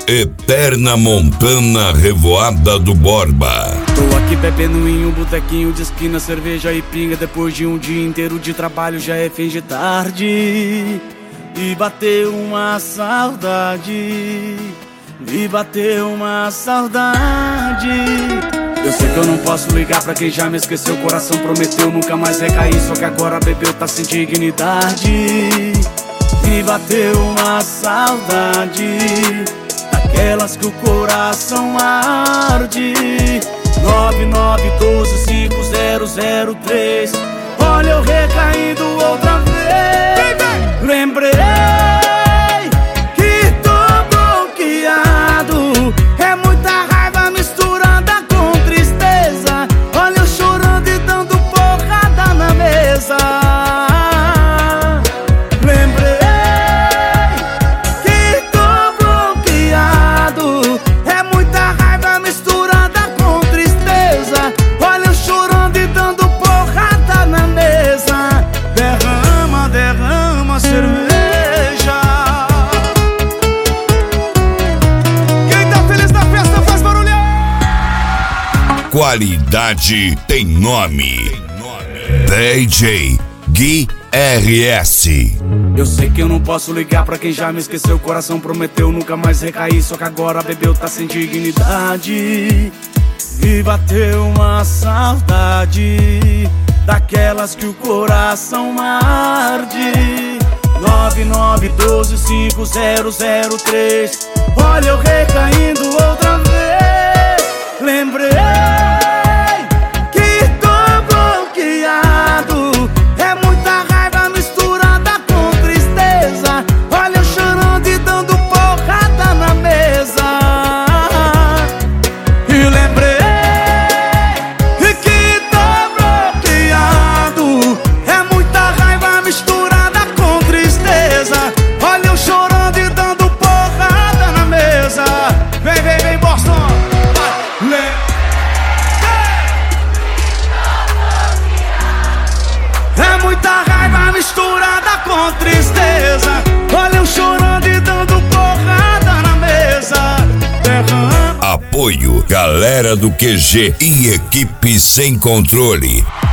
Eterna Montana Revoada do Borba. Tô aqui bebendo em um botequinho de esquina, cerveja e pinga. Depois de um dia inteiro de trabalho já é fim de tarde. E bateu uma saudade, me bateu uma saudade. Eu sei que eu não posso ligar pra quem já me esqueceu. O coração prometeu nunca mais recair, só que agora bebeu, tá sem dignidade. Me bateu uma saudade, daquelas que o coração arde. 99125003. Olha eu recaindo outra vez. Lembrei que tô bloqueado. É muita raiva misturada com tristeza. Olha eu chorando e dando porrada na mesa. Lembrei que tô bloqueado. É muita raiva misturada com tristeza. Olha eu chorando e dando porrada na mesa. Derrama, derrama cerveja. Quem tá feliz na festa faz barulho. Qualidade tem nome. DJ Gui RS. Eu sei que eu não posso ligar pra quem já me esqueceu. O coração prometeu nunca mais recair, só que agora bebeu, tá sem dignidade. E bateu uma saudade, daquelas que o coração arde. 99125003. Olha eu recaindo outra vez. Lembrei que tô bloqueado. É muita raiva misturada com tristeza. Olha eu chorando e dando porrada na mesa. E lembrei que tô bloqueado. É muita raiva misturada com tristeza. Olha eu chorando e dando porrada na mesa. Vem, vem, vem, Boston. É muita raiva misturada com tristeza. Olha eu chorando e dando porrada na mesa. Derrama. Apoio Galera do QG e Equipe Sem Controle.